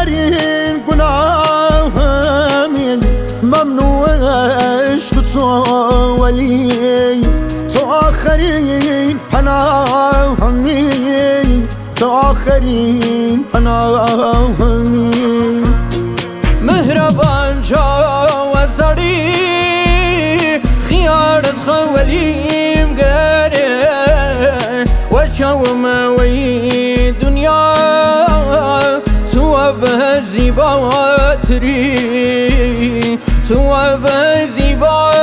آخرین گناهمین ممنوع عشق تو ولی تو آخرین پناهمین تو آخرین پناهمین مهربان جاوزاری خیارت خولیم گره و چوم وی دنیا تو به زیباتری تو به زیباتری